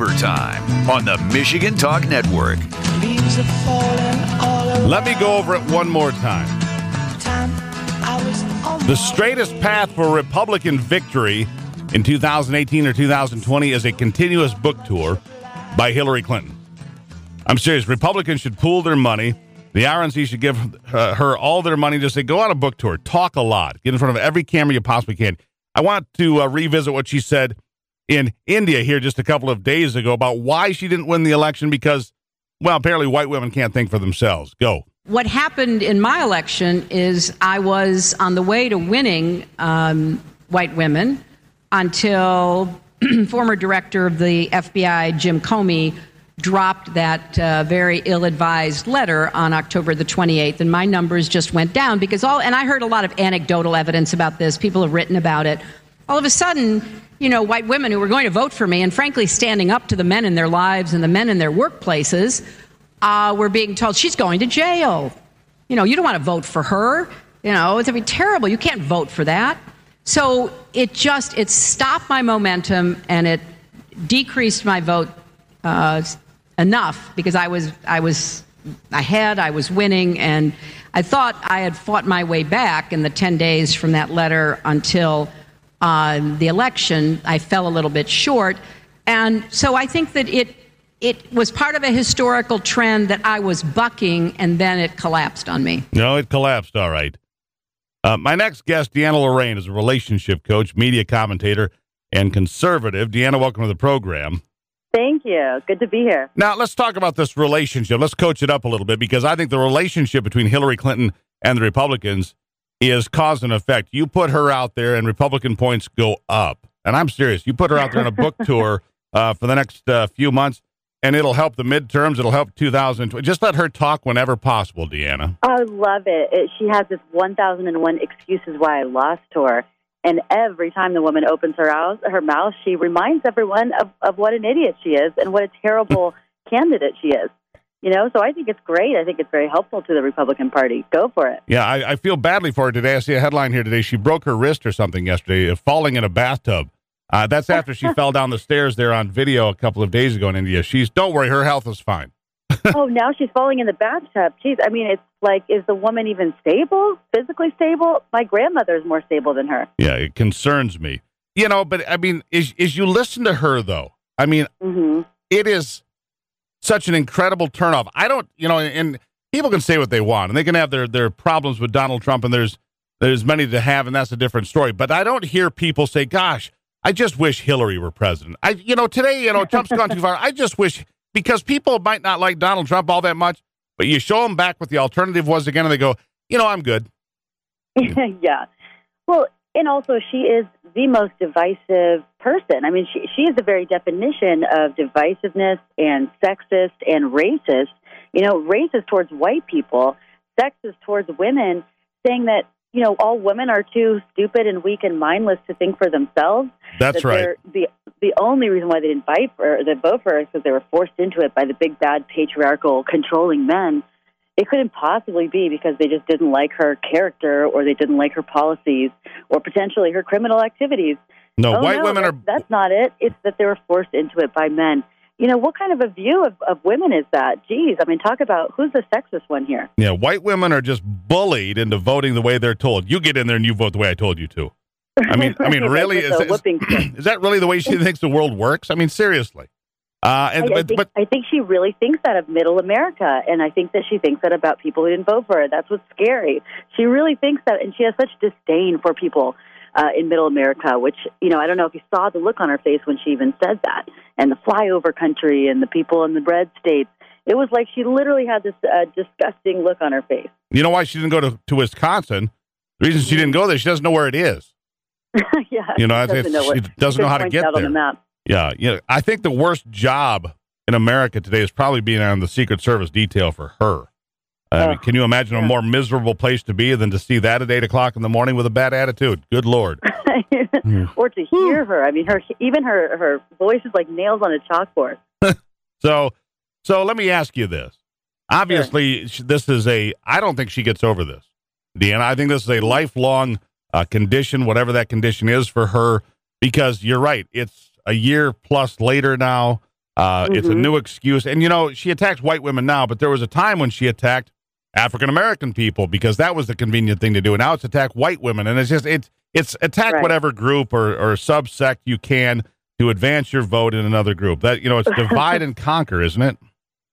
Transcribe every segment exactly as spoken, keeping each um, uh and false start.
Overtime on the Michigan Talk Network. Let me go over it one more time. The straightest path for Republican victory in two thousand eighteen or two thousand twenty is a continuous book tour by Hillary Clinton. I'm serious. Republicans should pool their money. The R N C should give uh, her all their money. Just say, go on a book tour. Talk a lot. Get in front of every camera you possibly can. I want to uh, revisit what she said in India here just a couple of days ago about why she didn't win the election because, well, apparently white women can't think for themselves. Go. What happened in my election is I was on the way to winning um, white women until former director of the F B I, Jim Comey, dropped that uh, very ill-advised letter on October the twenty-eighth, and my numbers just went down because all, and I heard a lot of anecdotal evidence about this. People have written about it. All of a sudden, you know, white women who were going to vote for me and frankly standing up to the men in their lives and the men in their workplaces uh, were being told, she's going to jail. You know, you don't want to vote for her. You know, it's going to be terrible. You can't vote for that. So it just, it stopped my momentum and it decreased my vote uh, enough because I was, I was ahead, I was winning, and I thought I had fought my way back in the ten days from that letter until uh, the election. I fell a little bit short. And so I think that it, it was part of a historical trend that I was bucking, and then it collapsed on me. No, it collapsed, all right. Uh, my next guest, Deanna Lorraine, is a relationship coach, media commentator, and conservative. Deanna, welcome to the program. Thank you. Good to be here. Now, let's talk about this relationship. Let's coach it up a little bit because I think the relationship between Hillary Clinton and the Republicans is cause and effect. You put her out there and Republican points go up. And I'm serious. You put her out there on a book tour uh, for the next uh, few months, and it'll help the midterms. It'll help two thousand twenty. Just let her talk whenever possible, Deanna. I love it. it she has this one thousand one excuses why I lost tour. And every time the woman opens her mouth, her mouth, she reminds everyone of, of what an idiot she is and what a terrible candidate she is. You know, so I think it's great. I think it's very helpful to the Republican Party. Go for it. Yeah, I, I feel badly for her today. I see a headline here today. She broke her wrist or something yesterday, uh, falling in a bathtub. Uh, that's after she fell down the stairs there on video a couple of days ago in India. She's, don't worry, her health is fine. Oh, now she's falling in the bathtub. Jeez, I mean, it's like, is the woman even stable, physically stable? My grandmother is more stable than her. Yeah, it concerns me. You know, but I mean, as, as you listen to her, though, I mean, mm-hmm. It is such an incredible turnoff. I don't, you know, and people can say what they want, and they can have their, their problems with Donald Trump, and there's there's many to have, and that's a different story. But I don't hear people say, gosh, I just wish Hillary were president. I, you know, today, you know, Trump's gone too far. I just wish... Because people might not like Donald Trump all that much, but you show them back what the alternative was again, and they go, you know, I'm good. Yeah. Well, and also she is the most divisive person. I mean, she she is the very definition of divisiveness and sexist and racist. You know, racist towards white people, sexist towards women, saying that, you know, all women are too stupid and weak and mindless to think for themselves. That's that right. The the only reason why they didn't fight for her, they vote for her, is because they were forced into it by the big, bad, patriarchal, controlling men. It couldn't possibly be because they just didn't like her character, or they didn't like her policies, or potentially her criminal activities. No, oh, white no, women that, are... That's not it. It's that they were forced into it by men. You know, what kind of a view of, of women is that? Geez, I mean, talk about who's the sexist one here. Yeah, white women are just bullied into voting the way they're told. You get in there and you vote the way I told you to. I mean, I mean, really, is, is, is that really the way she thinks the world works? I mean, seriously. Uh, and, I, I, but, think, but, I think she really thinks that of middle America, and I think that she thinks that about people who didn't vote for her. That's what's scary. She really thinks that, and she has such disdain for people uh, in middle America, which, you know, I don't know if you saw the look on her face when she even said that, and the flyover country and the people in the red states. It was like she literally had this uh, disgusting look on her face. You know why she didn't go to, to Wisconsin? The reason she didn't go there, she doesn't know where it is. Yeah, you know, she doesn't know, what, she doesn't know how to get there. On the map. Yeah, yeah. I think the worst job in America today is probably being on the Secret Service detail for her. I mean, can you imagine yeah. a more miserable place to be than to see that at eight o'clock in the morning with a bad attitude? Good Lord. Or to hear her. I mean, her even her, her voice is like nails on a chalkboard. so, so let me ask you this. Obviously, sure. this is a, I don't think she gets over this, Deanna. I think this is a lifelong uh, condition, whatever that condition is for her, because you're right. It's a year plus later now. Uh, mm-hmm. It's a new excuse. And, you know, she attacks white women now, but there was a time when she attacked African-American people because that was the convenient thing to do. And now it's attack white women. And it's just, it's, it's attack right. whatever group or, or subsect you can to advance your vote in another group. That, you know, it's divide and conquer, isn't it?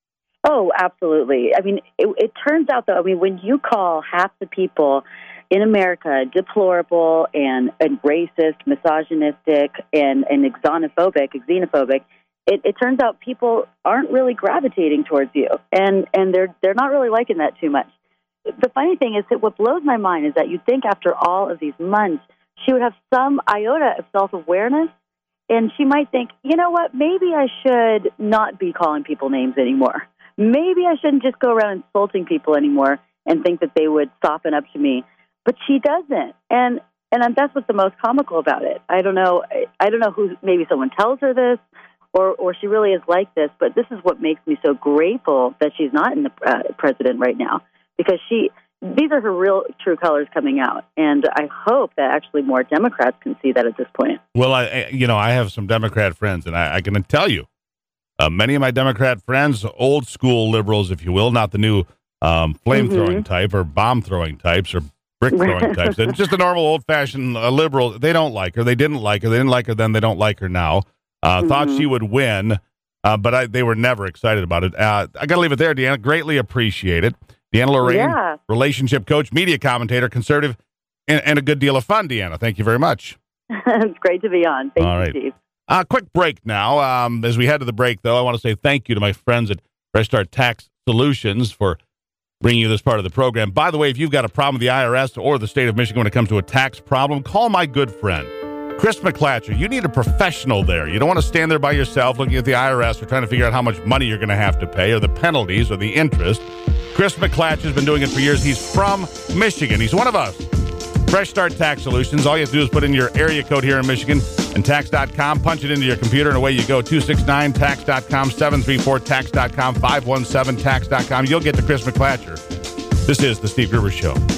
Oh, absolutely. I mean, it, it turns out, though, I mean, when you call half the people in America deplorable and, and racist, misogynistic, and, and xenophobic, xenophobic, it, it turns out people aren't really gravitating towards you, and, and they're they're not really liking that too much. The funny thing is that what blows my mind is that you'd think after all of these months, she would have some iota of self-awareness, and she might think, you know what, maybe I should not be calling people names anymore. Maybe I shouldn't just go around insulting people anymore and think that they would soften up to me. But she doesn't, and and that's what's the most comical about it. I don't know. I don't know who. Maybe someone tells her this, or or she really is like this. But this is what makes me so grateful that she's not in the uh, president right now, because she. These are her real, true colors coming out, and I hope that actually more Democrats can see that at this point. Well, I you know I have some Democrat friends, and I, I can tell you, uh, many of my Democrat friends, old school liberals, if you will, not the new um, flame throwing mm-hmm. type or bomb throwing types or brick throwing types. They're just a normal old fashioned uh, liberal. They don't like her. They didn't like her. They didn't like her then. They don't like her now. Uh, mm-hmm. Thought she would win, uh, but I, they were never excited about it. Uh, I got to leave it there, Deanna. Greatly appreciate it. Deanna Lorraine, yeah. relationship coach, media commentator, conservative, and, and a good deal of fun, Deanna. Thank you very much. It's great to be on. Thank All you, right. Steve. Uh, quick break now. Um, as we head to the break, though, I want to say thank you to my friends at Fresh Start Tax Solutions for bringing you this part of the program. By the way, if you've got a problem with the I R S or the state of Michigan when it comes to a tax problem, call my good friend, Chris McClatcher. You need a professional there. You don't want to stand there by yourself looking at the I R S or trying to figure out how much money you're going to have to pay or the penalties or the interest. Chris McClatcher has been doing it for years. He's from Michigan. He's one of us. Fresh Start Tax Solutions. All you have to do is put in your area code here in Michigan and tax dot com, punch it into your computer, and away you go. two six nine tax dot com, seven three four tax dot com, five one seven tax dot com. You'll get to Chris McClatcher. This is The Steve Gruber Show.